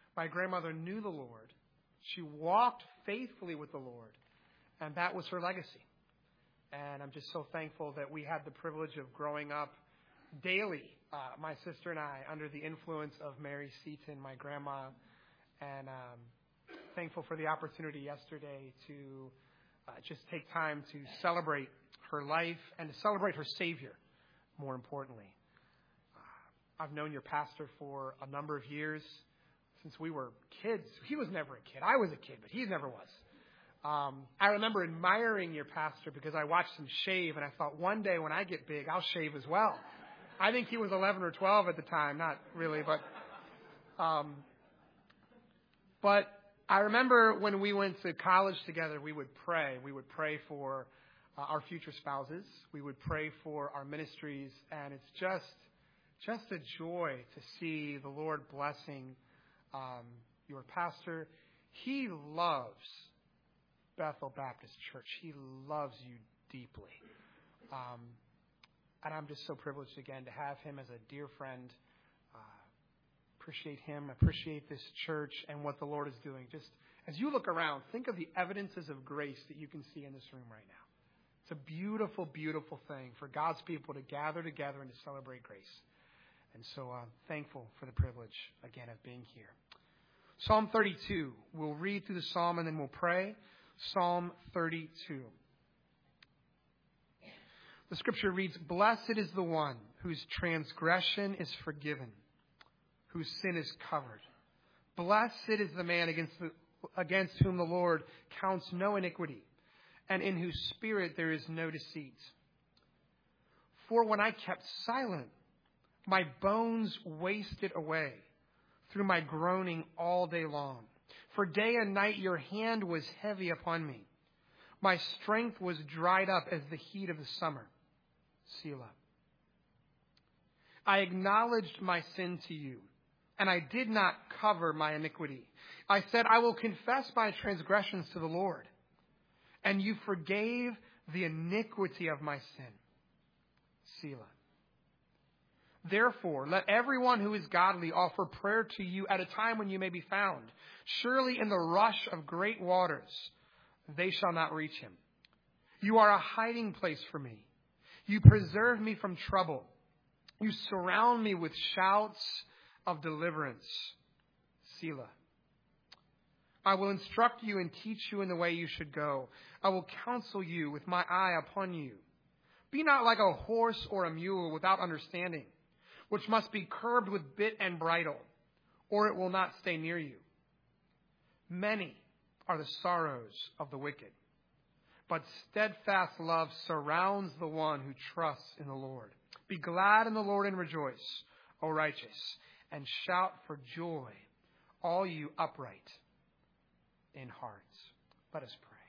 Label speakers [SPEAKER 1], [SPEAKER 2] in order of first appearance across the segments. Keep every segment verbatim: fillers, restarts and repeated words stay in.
[SPEAKER 1] My grandmother knew the Lord. She walked faithfully with the Lord, and that was her legacy. And I'm just so thankful that we had the privilege of growing up daily, uh, my sister and I, under the influence of Mary Seaton, my grandma, and um, thankful for the opportunity yesterday to uh, just take time to celebrate her life and to celebrate her Savior, more importantly. Uh, I've known your pastor for a number of years, since we were kids. He was never a kid. I was a kid, but he never was. Um, I remember admiring your pastor because I watched him shave, and I thought, one day when I get big, I'll shave as well. I think he was eleven or twelve at the time, not really, but um, but I remember when we went to college together, we would pray. We would pray for uh, our future spouses. We would pray for our ministries, and it's just just a joy to see the Lord blessing um, your pastor. He loves Bethel Baptist Church. He loves you deeply. Um, and I'm just so privileged again to have him as a dear friend. Uh, appreciate him, appreciate this church and what the Lord is doing. Just as you look around, think of the evidences of grace that you can see in this room right now. It's a beautiful, beautiful thing for God's people to gather together and to celebrate grace. And so I'm thankful for the privilege, again, of being here. Psalm thirty-two. We'll read through the psalm and then we'll pray. Psalm thirty-two. The scripture reads, "Blessed is the one whose transgression is forgiven, whose sin is covered. Blessed is the man against, the, against whom the Lord counts no iniquity, and in whose spirit there is no deceit. For when I kept silent, my bones wasted away through my groaning all day long. For day and night your hand was heavy upon me. My strength was dried up as the heat of the summer." Selah. "I acknowledged my sin to you, and I did not cover my iniquity. I said, I will confess my transgressions to the Lord, and you forgave the iniquity of my sin." Selah. "Therefore, let everyone who is godly offer prayer to you at a time when you may be found. Surely in the rush of great waters, they shall not reach him. You are a hiding place for me. You preserve me from trouble. You surround me with shouts of deliverance." Selah. "I will instruct you and teach you in the way you should go. I will counsel you with my eye upon you. Be not like a horse or a mule without understanding, which must be curbed with bit and bridle, or it will not stay near you. Many are the sorrows of the wicked, but steadfast love surrounds the one who trusts in the Lord. Be glad in the Lord and rejoice, O righteous, and shout for joy, all you upright in heart." Let us pray.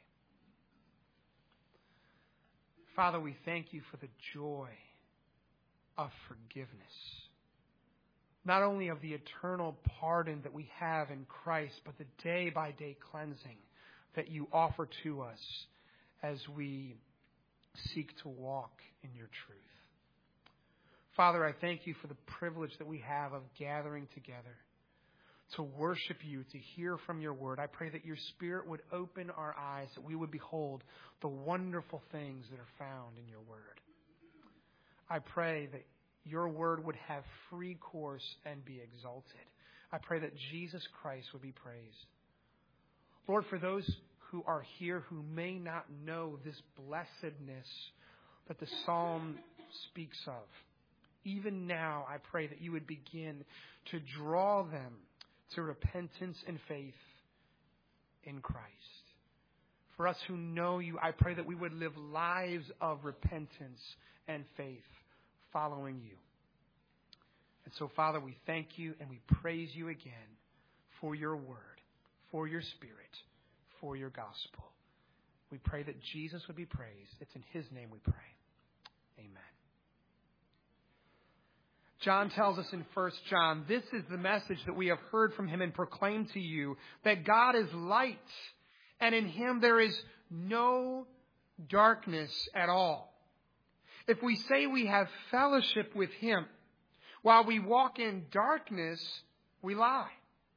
[SPEAKER 1] Father, we thank you for the joy of forgiveness. Not only of the eternal pardon that we have in Christ, but the day-by-day cleansing that you offer to us as we seek to walk in your truth. Father, I thank you for the privilege that we have of gathering together to worship you, to hear from your word. I pray that your Spirit would open our eyes, that we would behold the wonderful things that are found in your word. I pray that your word would have free course and be exalted. I pray that Jesus Christ would be praised. Lord, for those who are here who may not know this blessedness that the psalm speaks of, even now I pray that you would begin to draw them to repentance and faith in Christ. For us who know you, I pray that we would live lives of repentance and faith following you. And so, Father, we thank you and we praise you again for your word, for your Spirit, for your gospel. We pray that Jesus would be praised. It's in his name we pray. Amen. John tells us in First John, "This is the message that we have heard from him and proclaimed to you, that God is light, and in him there is no darkness at all. If we say we have fellowship with him while we walk in darkness, we lie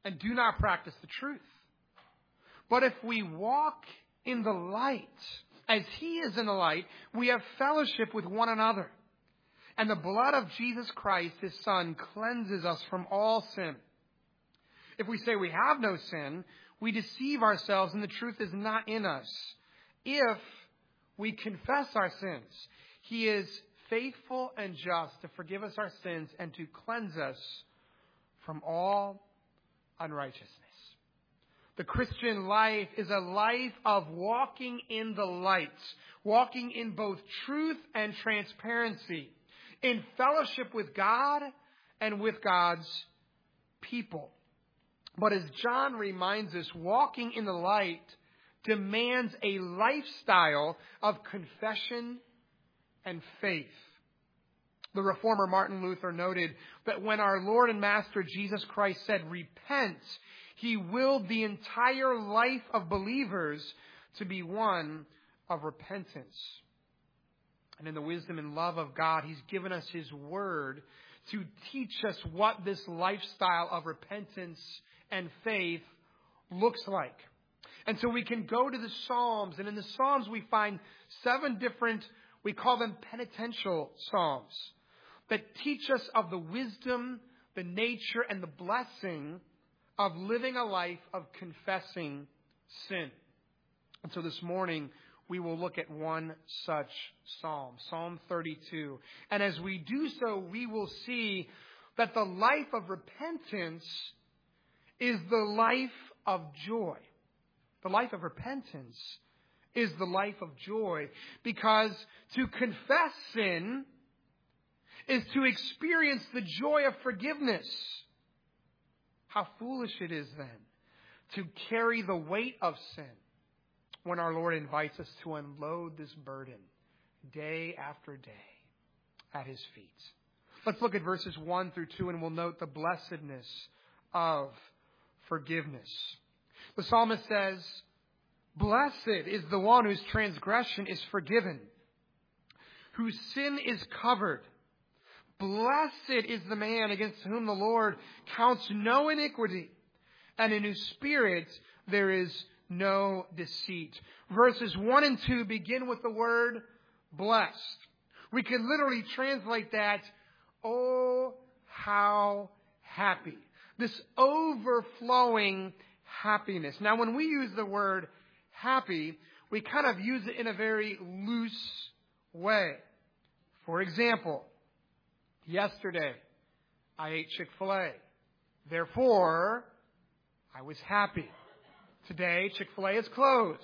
[SPEAKER 1] and do not practice the truth. But if we walk in the light, as He is in the light, we have fellowship with one another. And the blood of Jesus Christ, His Son, cleanses us from all sin. If we say we have no sin, we deceive ourselves and the truth is not in us. If we confess our sins, He is faithful and just to forgive us our sins and to cleanse us from all unrighteousness. The Christian life is a life of walking in the light, walking in both truth and transparency, in fellowship with God and with God's people. But as John reminds us, walking in the light demands a lifestyle of confession and faith. The reformer Martin Luther noted that when our Lord and Master Jesus Christ said, "Repent," He willed the entire life of believers to be one of repentance. And in the wisdom and love of God, He's given us His Word to teach us what this lifestyle of repentance and faith looks like. And so we can go to the Psalms, and in the Psalms we find seven different, we call them penitential Psalms, that teach us of the wisdom, the nature, and the blessing of living a life of confessing sin. And so this morning, we will look at one such psalm, Psalm thirty-two. And as we do so, we will see that the life of repentance is the life of joy. The life of repentance is the life of joy, because to confess sin is to experience the joy of forgiveness. How foolish it is then to carry the weight of sin when our Lord invites us to unload this burden day after day at His feet. Let's look at verses one through two, and we'll note the blessedness of forgiveness. The psalmist says, "Blessed is the one whose transgression is forgiven, whose sin is covered. Blessed is the man against whom the Lord counts no iniquity, and in whose spirit there is no deceit." Verses one and two begin with the word blessed. We can literally translate that, "Oh, how happy." This overflowing happiness. Now, when we use the word happy, we kind of use it in a very loose way. For example, yesterday, I ate Chick-fil-A. Therefore, I was happy. Today, Chick-fil-A is closed.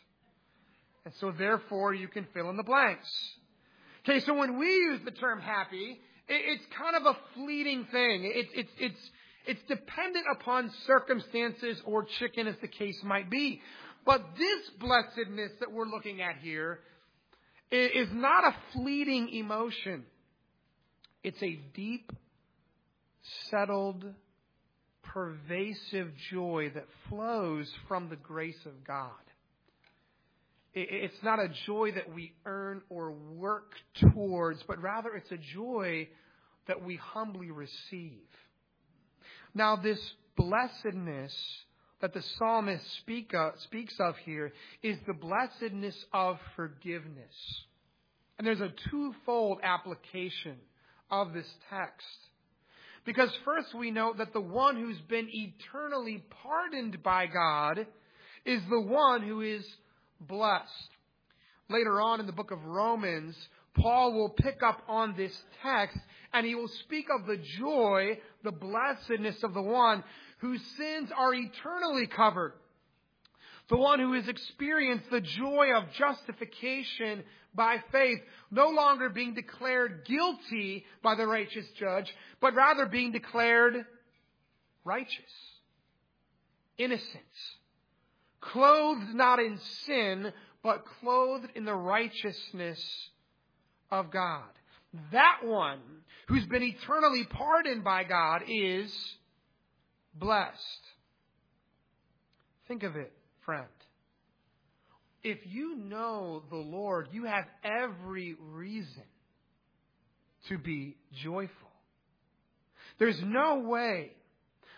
[SPEAKER 1] And so, therefore, you can fill in the blanks. Okay, so when we use the term happy, it's kind of a fleeting thing. It's, it's, it's, it's dependent upon circumstances or chicken, as the case might be. But this blessedness that we're looking at here is not a fleeting emotion. It's a deep, settled, pervasive joy that flows from the grace of God. It's not a joy that we earn or work towards, but rather it's a joy that we humbly receive. Now, this blessedness that the psalmist speak of, speaks of here is the blessedness of forgiveness. And there's a twofold application of this text. Because first we note that the one who's been eternally pardoned by God is the one who is blessed. Later on in the book of Romans, Paul will pick up on this text and he will speak of the joy, the blessedness of the one whose sins are eternally covered. The one who has experienced the joy of justification by faith, no longer being declared guilty by the righteous judge, but rather being declared righteous, innocent, clothed not in sin, but clothed in the righteousness of God. That one who's been eternally pardoned by God is blessed. Think of it, friend. If you know the Lord, you have every reason to be joyful. There's no way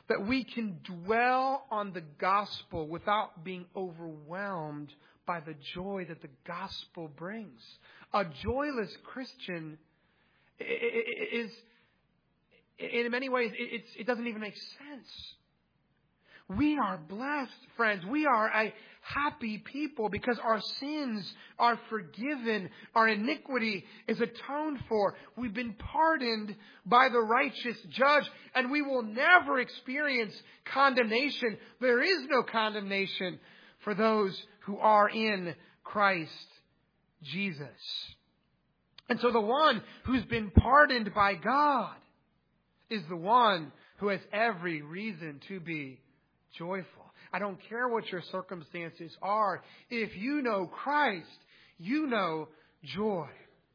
[SPEAKER 1] that we can dwell on the gospel without being overwhelmed by the joy that the gospel brings. A joyless Christian is, in many ways, it's, it doesn't even make sense. We are blessed, friends. We are a happy people because our sins are forgiven. Our iniquity is atoned for. We've been pardoned by the righteous judge, and we will never experience condemnation. There is no condemnation for those who are in Christ Jesus. And so the one who's been pardoned by God is the one who has every reason to be joyful. I don't care what your circumstances are. If you know Christ, you know joy.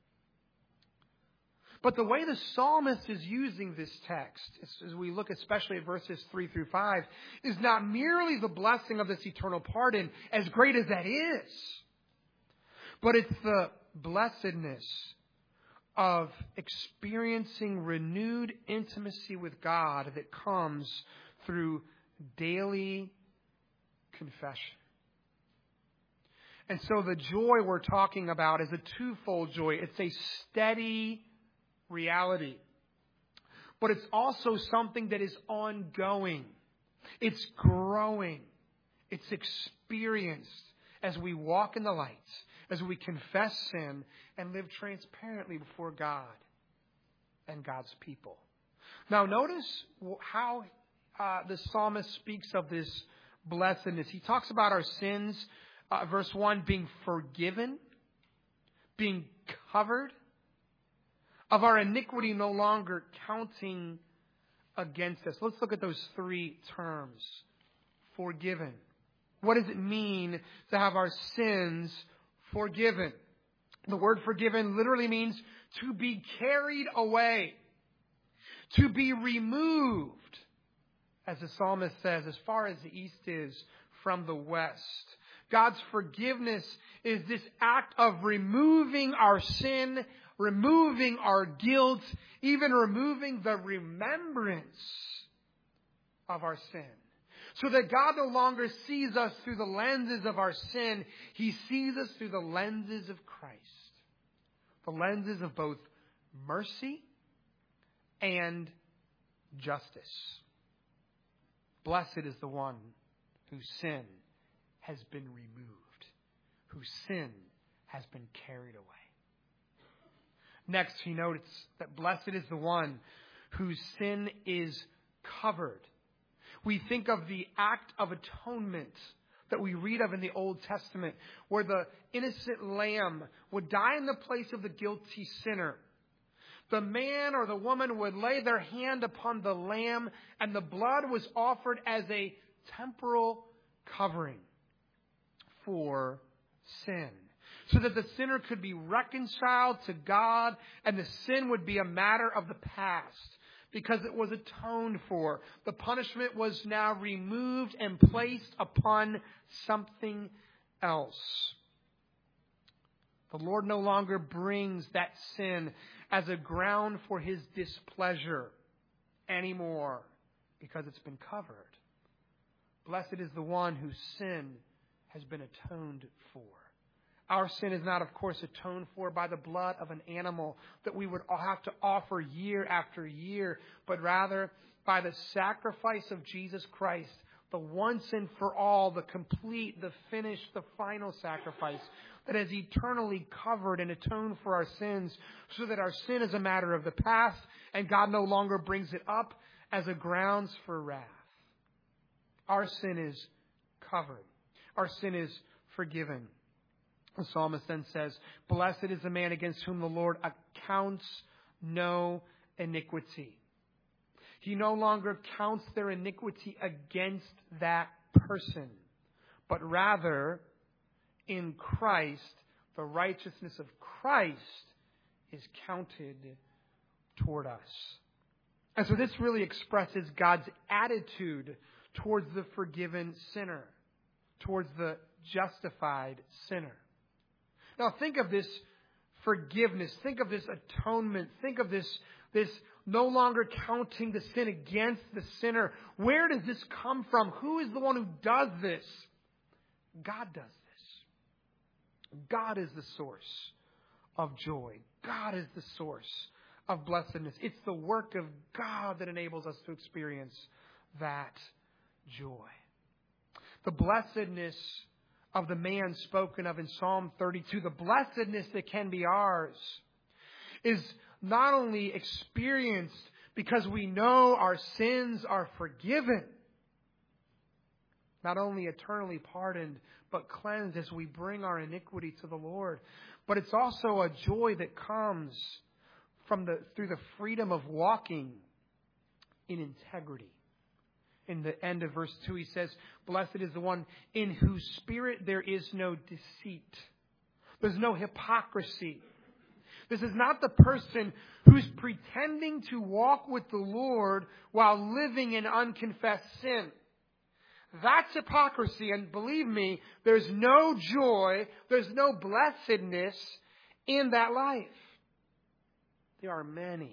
[SPEAKER 1] But the way the psalmist is using this text, as we look especially at verses three through five, is not merely the blessing of this eternal pardon, as great as that is, but it's the blessedness of experiencing renewed intimacy with God that comes through daily confession. And so the joy we're talking about is a twofold joy. It's a steady reality, but it's also something that is ongoing. It's growing. It's experienced as we walk in the light, as we confess sin and live transparently before God and God's people. Now notice how Uh, the psalmist speaks of this blessedness. He talks about our sins, uh, verse one, being forgiven, being covered, of our iniquity no longer counting against us. Let's look at those three terms. Forgiven. What does it mean to have our sins forgiven? The word forgiven literally means to be carried away, to be removed. As the psalmist says, as far as the east is from the west. God's forgiveness is this act of removing our sin, removing our guilt, even removing the remembrance of our sin. So that God no longer sees us through the lenses of our sin. He sees us through the lenses of Christ. The lenses of both mercy and justice. Blessed is the one whose sin has been removed, whose sin has been carried away. Next, he notes that blessed is the one whose sin is covered. We think of the act of atonement that we read of in the Old Testament, where the innocent lamb would die in the place of the guilty sinner. The man or the woman would lay their hand upon the lamb, and the blood was offered as a temporal covering for sin, so that the sinner could be reconciled to God, and the sin would be a matter of the past, because it was atoned for. The punishment was now removed and placed upon something else. The Lord no longer brings that sin as a ground for His displeasure anymore, because it's been covered. Blessed is the one whose sin has been atoned for. Our sin is not, of course, atoned for by the blood of an animal that we would have to offer year after year, but rather by the sacrifice of Jesus Christ, the once and for all, the complete, the finished, the final sacrifice that has eternally covered and atoned for our sins, so that our sin is a matter of the past and God no longer brings it up as a grounds for wrath. Our sin is covered. Our sin is forgiven. The psalmist then says, blessed is the man against whom the Lord accounts no iniquity. He no longer counts their iniquity against that person, but rather in Christ, the righteousness of Christ is counted toward us. And so this really expresses God's attitude towards the forgiven sinner, towards the justified sinner. Now think of this forgiveness. Think of this atonement. Think of this This no longer counting the sin against the sinner. Where does this come from? Who is the one who does this? God does this. God is the source of joy. God is the source of blessedness. It's the work of God that enables us to experience that joy. The blessedness of the man spoken of in Psalm thirty-two, the blessedness that can be ours, is not only experienced because we know our sins are forgiven, not only eternally pardoned, but cleansed as we bring our iniquity to the Lord. But it's also a joy that comes from the through the freedom of walking in integrity. In the end of verse two, he says, "Blessed is the one in whose spirit there is no deceit." There's no hypocrisy. This is not the person who's pretending to walk with the Lord while living in unconfessed sin. That's hypocrisy, and believe me, there's no joy, there's no blessedness in that life. There are many,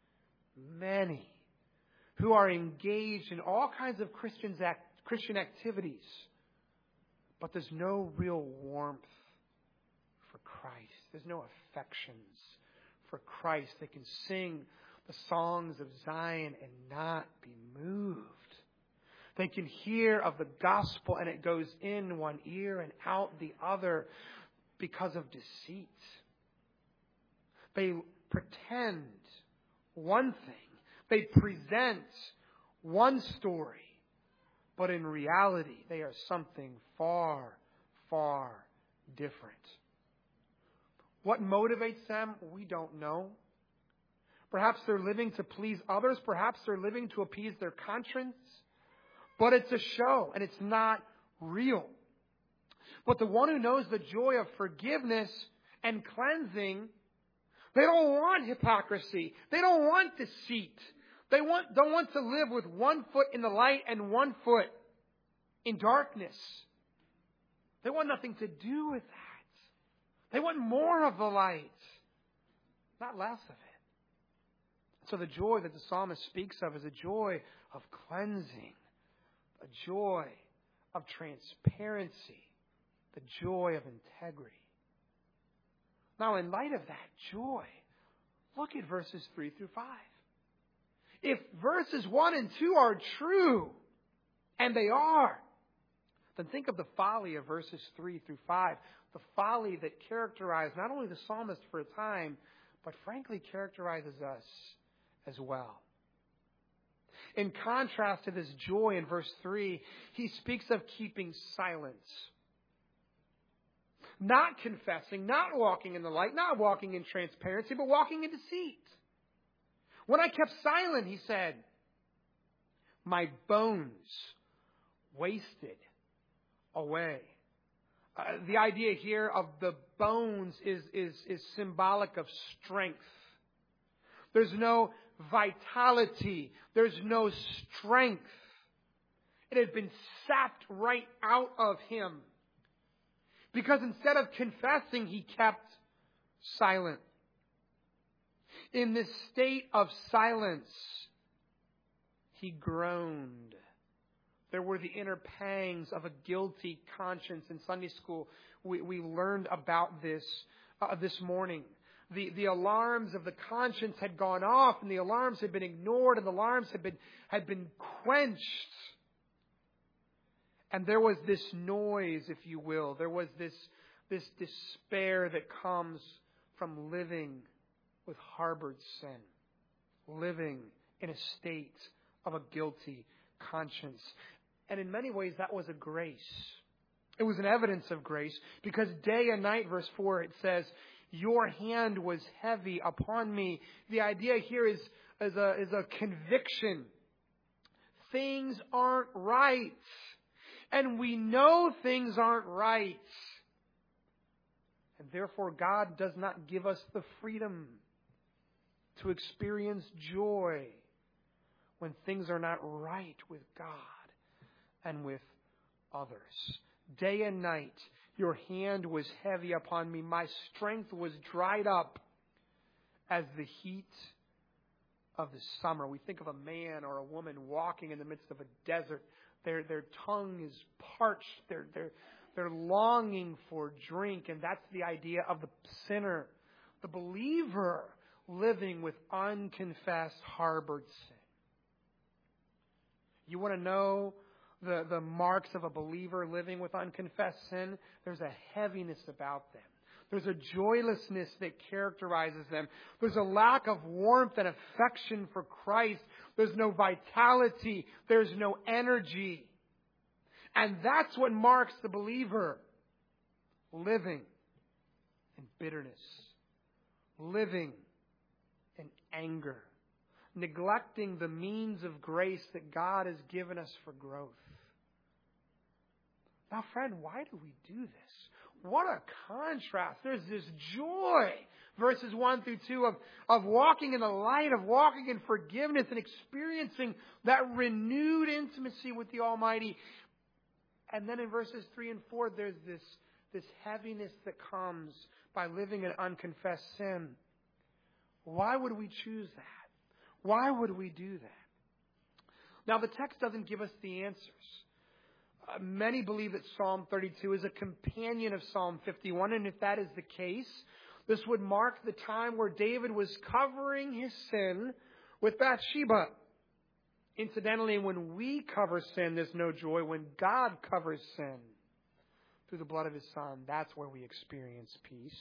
[SPEAKER 1] many who are engaged in all kinds of Christians act, Christian activities, but there's no real warmth for Christ. There's no affections for Christ. They can sing the songs of Zion and not be moved. They can hear of the gospel and it goes in one ear and out the other because of deceit. They pretend one thing. They present one story. But in reality, they are something far, far different. What motivates them, we don't know. Perhaps they're living to please others. Perhaps they're living to appease their conscience. But it's a show, and it's not real. But the one who knows the joy of forgiveness and cleansing, they don't want hypocrisy. They don't want deceit. They want, don't want to live with one foot in the light and one foot in darkness. They want nothing to do with that. They want more of the light, not less of it. So the joy that the psalmist speaks of is a joy of cleansing, a joy of transparency, the joy of integrity. Now, in light of that joy, look at verses three through five. If verses one and two are true, and they are, then think of the folly of verses three through five. The folly that characterized not only the psalmist for a time, but frankly characterizes us as well. In contrast to this joy in verse three, he speaks of keeping silence. Not confessing, not walking in the light, not walking in transparency, but walking in deceit. When I kept silent, he said, my bones wasted away. Uh, the idea here of the bones is, is, is symbolic of strength. There's no vitality. There's no strength. It had been sapped right out of him. Because instead of confessing, he kept silent. In this state of silence, he groaned. There were the inner pangs of a guilty conscience. In Sunday school, we, we learned about this uh, this morning. The, the alarms of the conscience had gone off, and the alarms had been ignored, and the alarms had been, had been quenched. And there was this noise, if you will. There was this, this despair that comes from living with harbored sin. Living in a state of a guilty conscience. And in many ways, that was a grace. It was an evidence of grace. Because day and night, verse four, it says, your hand was heavy upon me. The idea here is, is, a, is a conviction. Things aren't right. And we know things aren't right. And therefore, God does not give us the freedom to experience joy when things are not right with God and with others. Day and night, your hand was heavy upon me. My strength was dried up as the heat of the summer. We think of a man or a woman walking in the midst of a desert. Their their tongue is parched. They're they're they're longing for drink, and that's the idea of the sinner, the believer living with unconfessed, harbored sin. You want to know the, the marks of a believer living with unconfessed sin? There's a heaviness about them. There's a joylessness that characterizes them. There's a lack of warmth and affection for Christ. There's no vitality. There's no energy. And that's what marks the believer living in bitterness, living in anger, neglecting the means of grace that God has given us for growth. Now, friend, why do we do this? What a contrast. There's this joy, verses one through two, of, of walking in the light, of walking in forgiveness and experiencing that renewed intimacy with the Almighty. And then in verses three and four, there's this, this heaviness that comes by living in unconfessed sin. Why would we choose that? Why would we do that? Now, the text doesn't give us the answers. Uh, many believe that Psalm thirty-two is a companion of Psalm fifty-one, and if that is the case, this would mark the time where David was covering his sin with Bathsheba. Incidentally, when we cover sin, there's no joy. When God covers sin through the blood of His Son, that's where we experience peace.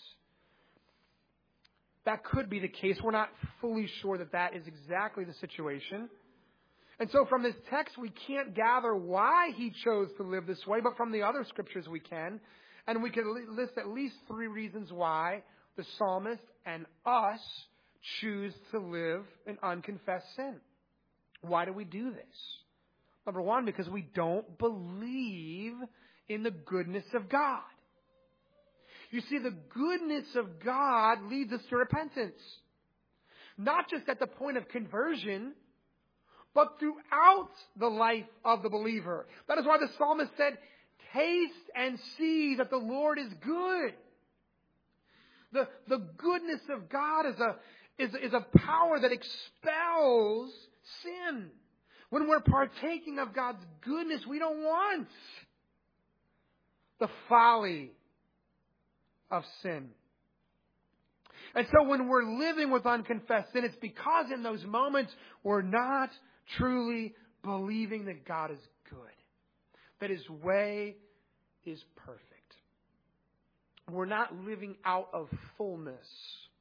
[SPEAKER 1] That could be the case. We're not fully sure that that is exactly the situation. And so from this text, we can't gather why he chose to live this way, but from the other scriptures we can. And we can list at least three reasons why the psalmist and us choose to live in unconfessed sin. Why do we do this? Number one, because we don't believe in the goodness of God. You see, the goodness of God leads us to repentance. Not just at the point of conversion, but throughout the life of the believer. That is why the psalmist said, taste and see that the Lord is good. The, the goodness of God is a, is, is a power that expels sin. When we're partaking of God's goodness, we don't want the folly of sin. And so when we're living with unconfessed sin, it's because in those moments we're not truly believing that God is good, that His way is perfect. We're not living out of fullness.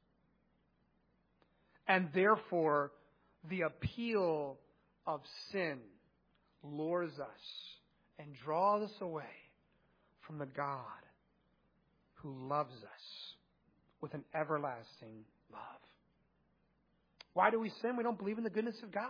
[SPEAKER 1] And therefore, the appeal of sin lures us and draws us away from the God who loves us with an everlasting love. Why do we sin? We don't believe in the goodness of God.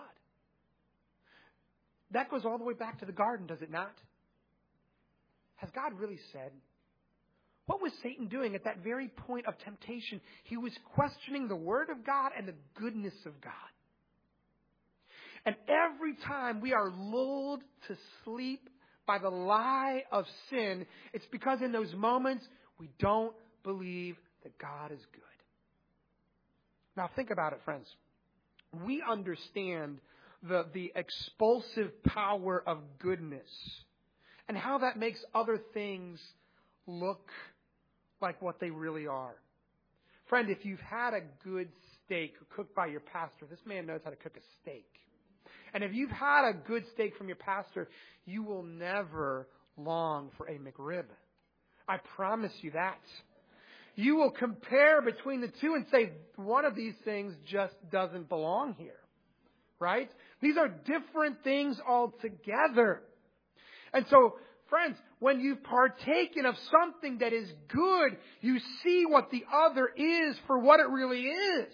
[SPEAKER 1] That goes all the way back to the garden, does it not? Has God really said? What was Satan doing at that very point of temptation? He was questioning the Word of God and the goodness of God. And every time we are lulled to sleep by the lie of sin, it's because in those moments we don't believe that God is good. Now think about it, friends. We understand the, the expulsive power of goodness and how that makes other things look like what they really are. Friend, if you've had a good steak cooked by your pastor, this man knows how to cook a steak. And if you've had a good steak from your pastor, you will never long for a McRib. I promise you that. You will compare between the two and say, one of these things just doesn't belong here. Right? These are different things altogether. And so, friends, when you've partaken of something that is good, you see what the other is for what it really is.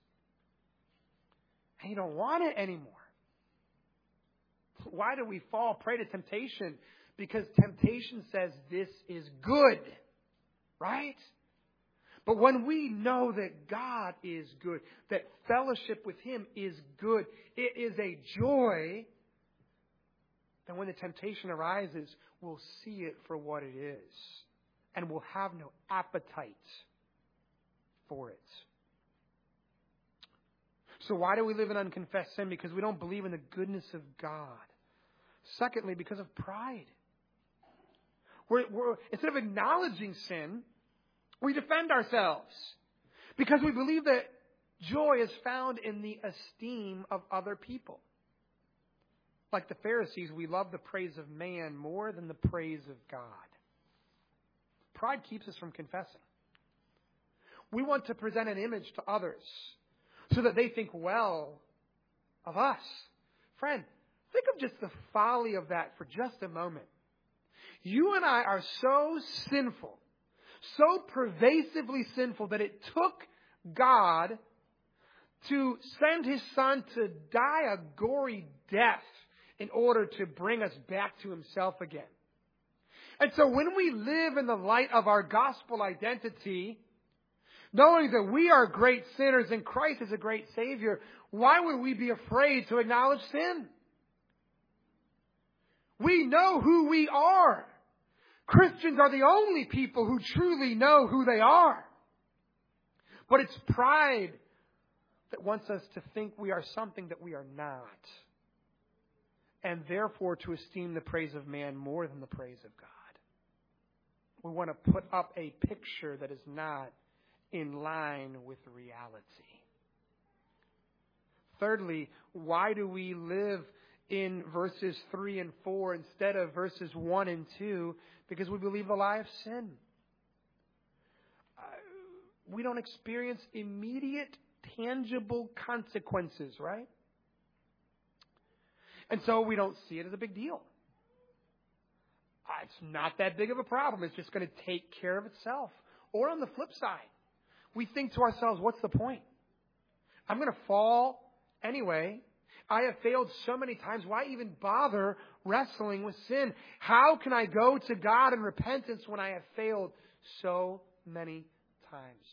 [SPEAKER 1] And you don't want it anymore. Why do we fall prey to temptation? Because temptation says this is good. Right? But when we know that God is good, that fellowship with Him is good, it is a joy, then when the temptation arises, we'll see it for what it is. And we'll have no appetite for it. So why do we live in unconfessed sin? Because we don't believe in the goodness of God. Secondly, because of pride. We're, we're, instead of acknowledging sin, we defend ourselves. Because we believe that joy is found in the esteem of other people. Like the Pharisees, we love the praise of man more than the praise of God. Pride keeps us from confessing. We want to present an image to others so that they think well of us. Friend, think of just the folly of that for just a moment. You and I are so sinful, so pervasively sinful that it took God to send His Son to die a gory death in order to bring us back to Himself again. And so when we live in the light of our gospel identity, knowing that we are great sinners and Christ is a great Savior, why would we be afraid to acknowledge sin? We know who we are. Christians are the only people who truly know who they are. But it's pride that wants us to think we are something that we are not. And therefore to esteem the praise of man more than the praise of God. We want to put up a picture that is not in line with reality. Thirdly, why do we live in verses three and four instead of verses one and two? Because we believe the lie of sin. Uh, we don't experience immediate, tangible consequences, right? And so we don't see it as a big deal. Uh, it's not that big of a problem. It's just going to take care of itself. Or on the flip side, we think to ourselves, what's the point? I'm going to fall anyway. I have failed so many times. Why even bother wrestling with sin? How can I go to God in repentance when I have failed so many times?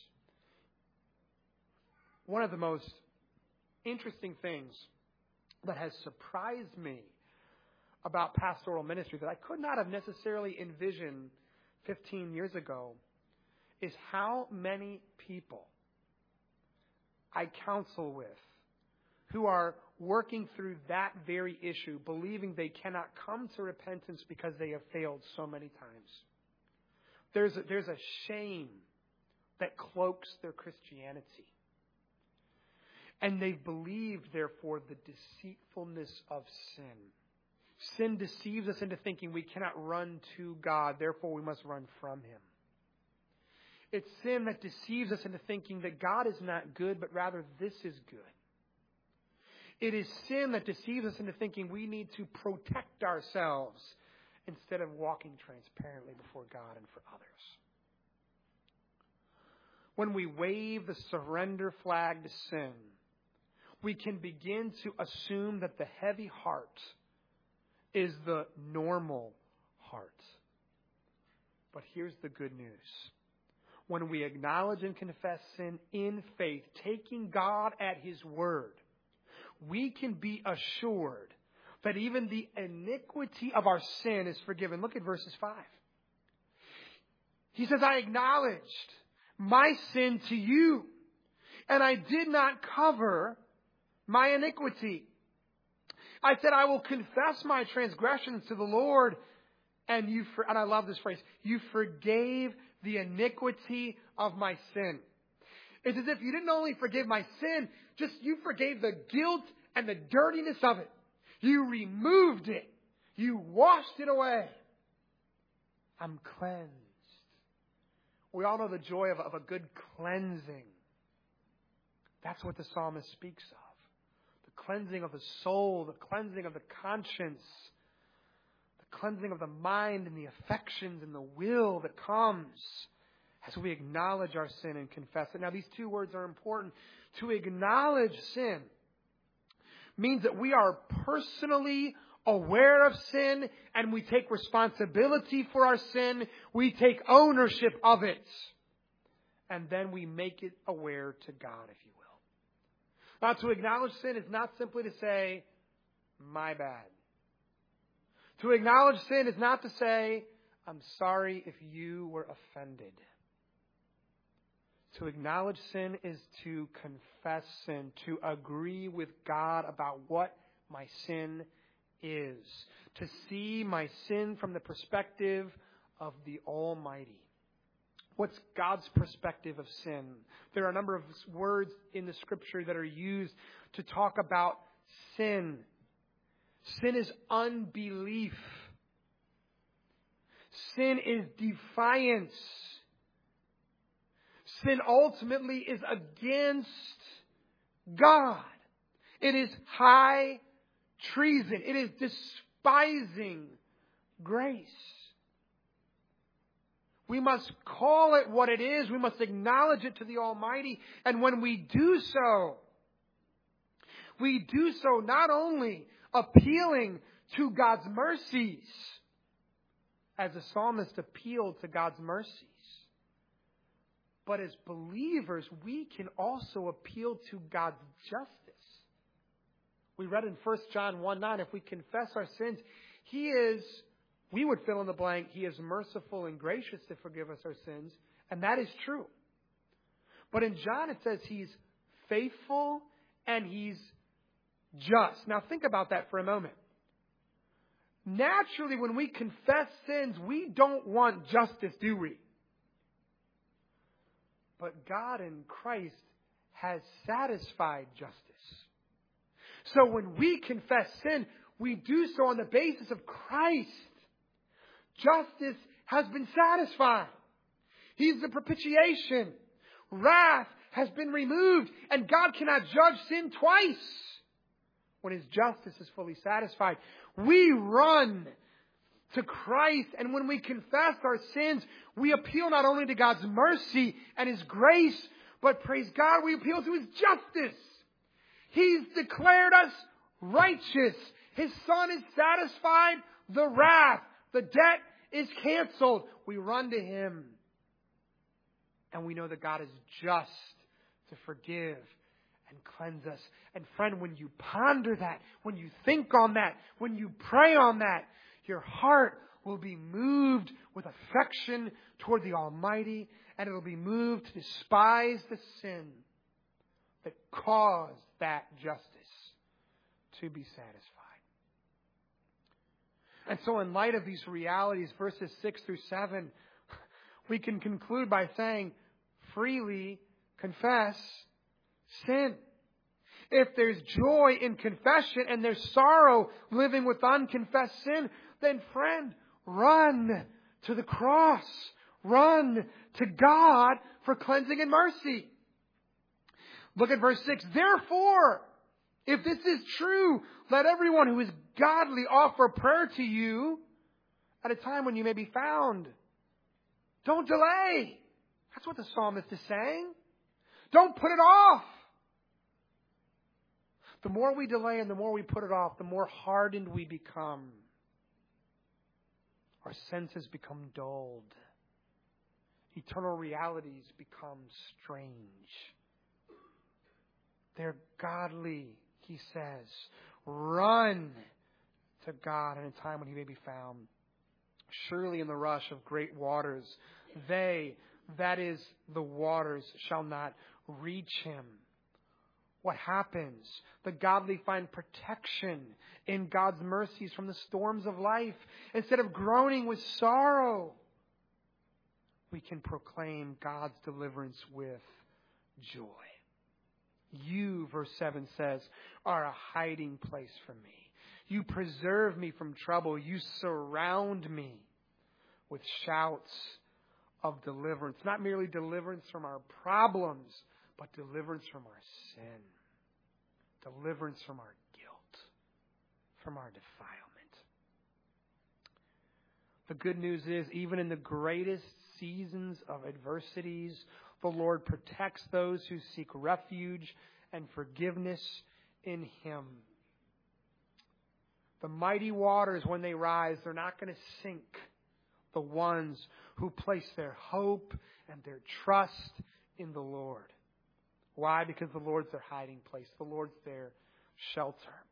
[SPEAKER 1] One of the most interesting things that has surprised me about pastoral ministry that I could not have necessarily envisioned fifteen years ago is how many people I counsel with who are working through that very issue, believing they cannot come to repentance because they have failed so many times. There's a, there's a shame that cloaks their Christianity. And they've believed, therefore, the deceitfulness of sin. Sin deceives us into thinking we cannot run to God, therefore we must run from Him. It's sin that deceives us into thinking that God is not good, but rather this is good. It is sin that deceives us into thinking we need to protect ourselves instead of walking transparently before God and for others. When we wave the surrender flag to sin, we can begin to assume that the heavy heart is the normal heart. But here's the good news. When we acknowledge and confess sin in faith, taking God at His word, we can be assured that even the iniquity of our sin is forgiven. Look at verses five. He says, I acknowledged my sin to you, and I did not cover my iniquity. I said, I will confess my transgressions to the Lord, and you, for, and I love this phrase, you forgave the iniquity of my sin. It's as if you didn't only forgive my sin, just you forgave the guilt and the dirtiness of it. You removed it. You washed it away. I'm cleansed. We all know the joy of, of a good cleansing. That's what the psalmist speaks of. The cleansing of the soul, the cleansing of the conscience, the cleansing of the mind and the affections and the will that comes as we acknowledge our sin and confess it. Now, these two words are important. To acknowledge sin means that we are personally aware of sin and we take responsibility for our sin. We take ownership of it. And then we make it aware to God, if you will. Now, to acknowledge sin is not simply to say, my bad. To acknowledge sin is not to say, I'm sorry if you were offended. To acknowledge sin is to confess sin, to agree with God about what my sin is, to see my sin from the perspective of the Almighty. What's God's perspective of sin? There are a number of words in the Scripture that are used to talk about sin. Sin is unbelief. Sin is defiance. Sin ultimately is against God. It is high treason. It is despising grace. We must call it what it is. We must acknowledge it to the Almighty. And when we do so, we do so not only appealing to God's mercies, as the psalmist appealed to God's mercies, but as believers, we can also appeal to God's justice. We read in First John one nine, if we confess our sins, He is, we would fill in the blank, He is merciful and gracious to forgive us our sins. And that is true. But in John it says He's faithful and He's just. Now think about that for a moment. Naturally, when we confess sins, we don't want justice, do we? But God in Christ has satisfied justice. So when we confess sin, we do so on the basis of Christ. Justice has been satisfied. He's the propitiation. Wrath has been removed. And God cannot judge sin twice when His justice is fully satisfied. We run to Christ, and when we confess our sins, we appeal not only to God's mercy and His grace, but praise God, we appeal to His justice. He's declared us righteous. His Son is satisfied the wrath. The debt is canceled. We run to Him. And we know that God is just to forgive and cleanse us. And friend, when you ponder that, when you think on that, when you pray on that, your heart will be moved with affection toward the Almighty, and it will be moved to despise the sin that caused that justice to be satisfied. And so in light of these realities, verses six through seven, we can conclude by saying, freely confess sin. If there's joy in confession and there's sorrow living with unconfessed sin, then friend, run to the cross. Run to God for cleansing and mercy. Look at verse six. Therefore, if this is true, let everyone who is godly offer prayer to you at a time when you may be found. Don't delay. That's what the psalmist is saying. Don't put it off. The more we delay and the more we put it off, the more hardened we become. Our senses become dulled. Eternal realities become strange. They're godly, he says. Run to God in a time when He may be found. Surely in the rush of great waters, they, that is, the waters, shall not reach Him. What happens? The godly find protection in God's mercies from the storms of life. Instead of groaning with sorrow, we can proclaim God's deliverance with joy. You, verse seven says, are a hiding place for me. You preserve me from trouble. You surround me with shouts of deliverance. Not merely deliverance from our problems, but deliverance from our sin. Deliverance from our guilt. From our defilement. The good news is, even in the greatest seasons of adversities, the Lord protects those who seek refuge and forgiveness in Him. The mighty waters, when they rise, they're not going to sink the ones who place their hope and their trust in the Lord. Why? Because the Lord's their hiding place. The Lord's their shelter.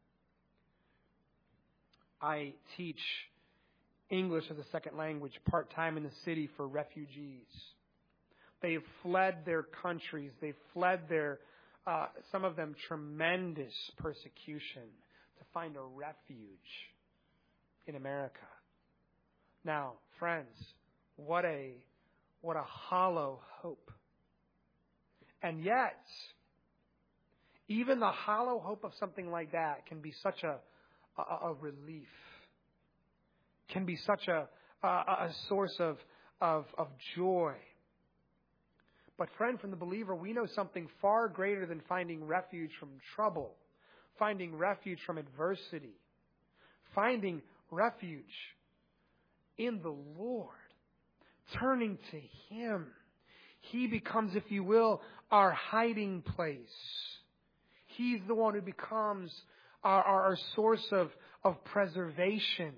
[SPEAKER 1] I teach English as a second language part-time in the city for refugees. They've fled their countries. They've fled their, uh, some of them, tremendous persecution to find a refuge in America. Now, friends, what a, what a hollow hope. And yet, even the hollow hope of something like that can be such a, a, a relief, can be such a, a, a source of, of, of joy. But friend, from the believer, we know something far greater than finding refuge from trouble, finding refuge from adversity, finding refuge in the Lord, turning to Him. He becomes, if you will, our hiding place. He's the one who becomes our, our, our source of, of preservation.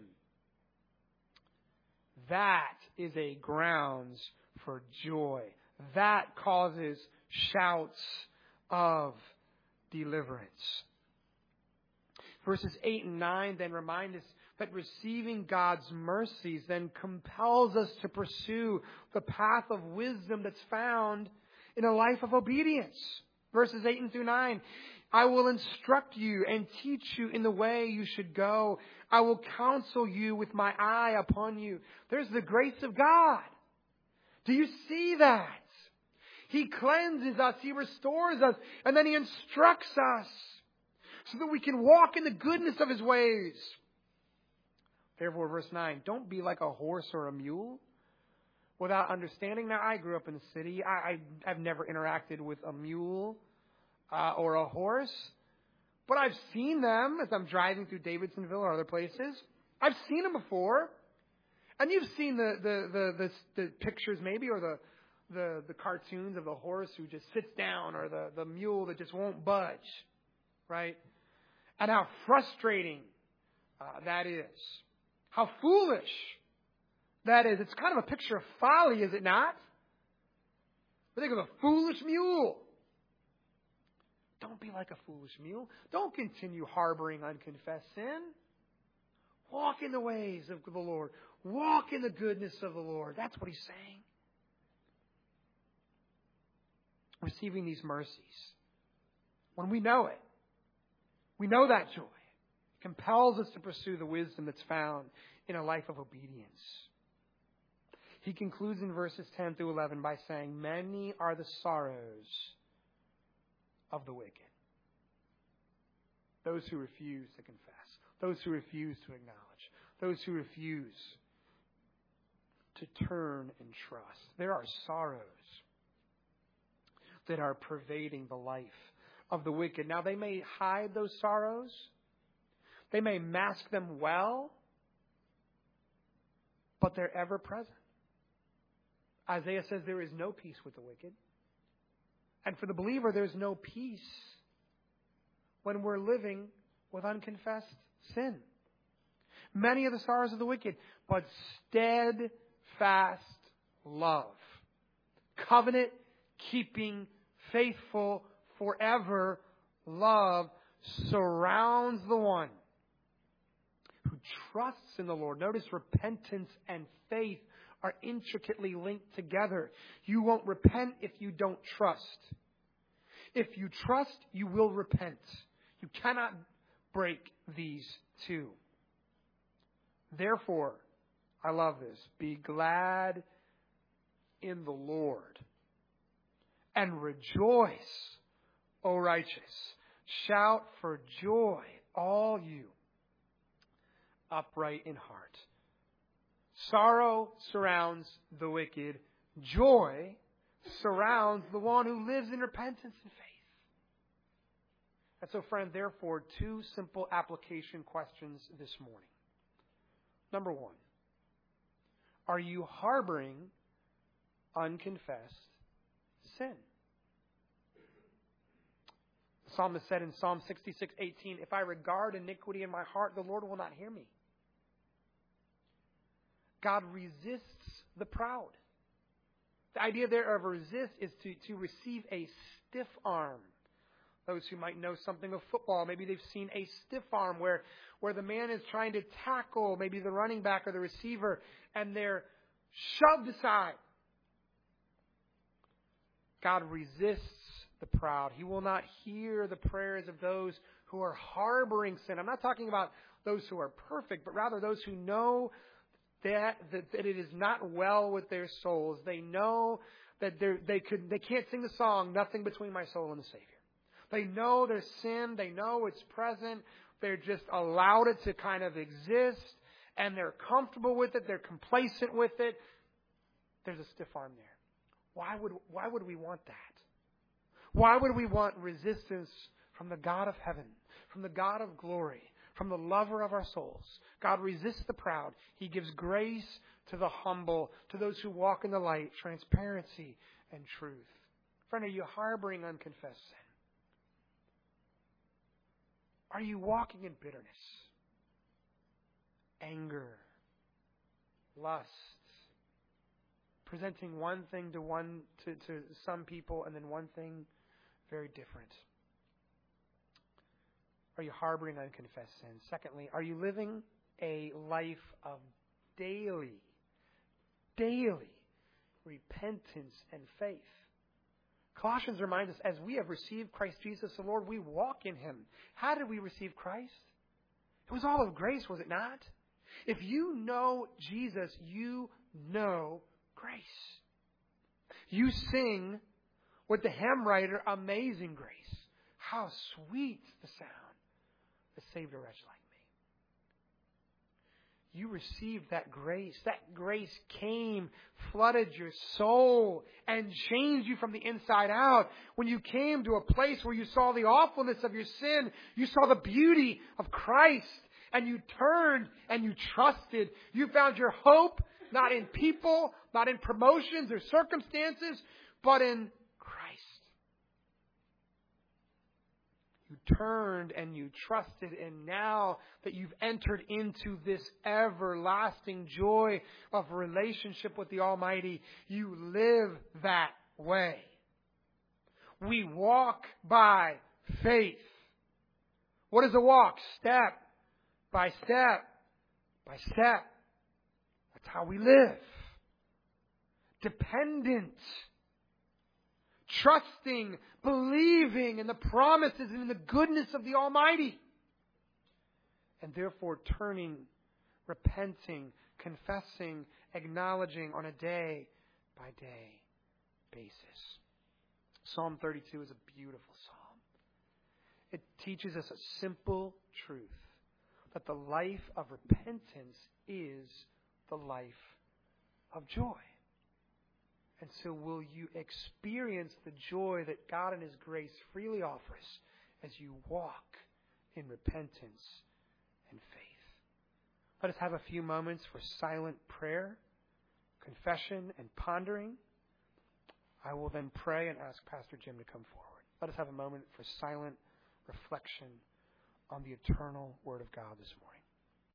[SPEAKER 1] That is a grounds for joy. That causes shouts of deliverance. Verses eight and nine then remind us that receiving God's mercies then compels us to pursue the path of wisdom that's found in a life of obedience. Verses eight and through nine. I will instruct you and teach you in the way you should go. I will counsel you with my eye upon you. There's the grace of God. Do you see that? He cleanses us. He restores us. And then He instructs us so that we can walk in the goodness of His ways. Therefore, verse nine, don't be like a horse or a mule without understanding. Now, I grew up in the city. I, I, I've never interacted with a mule uh, or a horse. But I've seen them as I'm driving through Davidsonville or other places. I've seen them before. And you've seen the, the, the, the, the pictures maybe, or the, the, the cartoons of the horse who just sits down, or the, the mule that just won't budge. Right? And how frustrating uh, that is. How foolish that is. It's kind of a picture of folly, is it not? But think of a foolish mule. Don't be like a foolish mule. Don't continue harboring unconfessed sin. Walk in the ways of the Lord. Walk in the goodness of the Lord. That's what He's saying. Receiving these mercies, when we know it, we know that joy. It compels us to pursue the wisdom that's found in a life of obedience. He concludes in verses ten through eleven by saying, many are the sorrows of the wicked. Those who refuse to confess. Those who refuse to acknowledge. Those who refuse to turn and trust. There are sorrows that are pervading the life of the wicked. Now, they may hide those sorrows. They may mask them well. But they're ever present. Isaiah says there is no peace with the wicked. And for the believer, there's no peace when we're living with unconfessed sin. Many are the sorrows of the wicked, but steadfast love, covenant-keeping, faithful, forever love surrounds the one who trusts in the Lord. Notice repentance and faith are intricately linked together. You won't repent if you don't trust. If you trust, you will repent. You cannot break these two. Therefore, I love this. Be glad in the Lord and rejoice, O righteous. Shout for joy, all you upright in heart. Sorrow surrounds the wicked. Joy surrounds the one who lives in repentance and faith. And so, friend, therefore, two simple application questions this morning. Number one, are you harboring unconfessed sin? The psalmist said in Psalm sixty-six eighteen, if I regard iniquity in my heart, the Lord will not hear me. God resists the proud. The idea there of resist is to, to receive a stiff arm. Those who might know something of football, maybe they've seen a stiff arm where, where the man is trying to tackle maybe the running back or the receiver, and they're shoved aside. God resists the proud. He will not hear the prayers of those who are harboring sin. I'm not talking about those who are perfect, but rather those who know that, that, that it is not well with their souls. They know that they could they can't sing the song, "Nothing Between My Soul and the Savior." They know their sin. They know it's present. They're just allowed it to kind of exist, and they're comfortable with it. They're complacent with it. There's a stiff arm there. Why would why would we want that? Why would we want resistance from the God of heaven, from the God of glory, from the lover of our souls? God resists the proud. He gives grace to the humble, to those who walk in the light, transparency and truth. Friend, are you harboring unconfessed sin? Are you walking in bitterness, anger, lust, presenting one thing to one to, to some people and then one thing very different? Are you harboring unconfessed sin? Secondly, are you living a life of daily, daily repentance and faith? Colossians reminds us, as we have received Christ Jesus the Lord, we walk in Him. How did we receive Christ? It was all of grace, was it not? If you know Jesus, you know grace. You sing with the hymn writer, "Amazing Grace." How sweet the sound that saved a wretch like me. You received that grace. That grace came, flooded your soul, and changed you from the inside out. When you came to a place where you saw the awfulness of your sin, you saw the beauty of Christ, and you turned and you trusted. You found your hope not in people, not in promotions or circumstances, but in Christ. You turned and you trusted, and now that you've entered into this everlasting joy of relationship with the Almighty, you live that way. We walk by faith. What is a walk? Step by step by step. That's how we live. Dependent. Trusting, believing in the promises and in the goodness of the Almighty. And therefore turning, repenting, confessing, acknowledging on a day-by-day basis. Psalm thirty-two is a beautiful psalm. It teaches us a simple truth, that the life of repentance is the life of joy. And so will you experience the joy that God in His grace freely offers as you walk in repentance and faith? Let us have a few moments for silent prayer, confession, and pondering. I will then pray and ask Pastor Jim to come forward. Let us have a moment for silent reflection on the eternal Word of God this morning.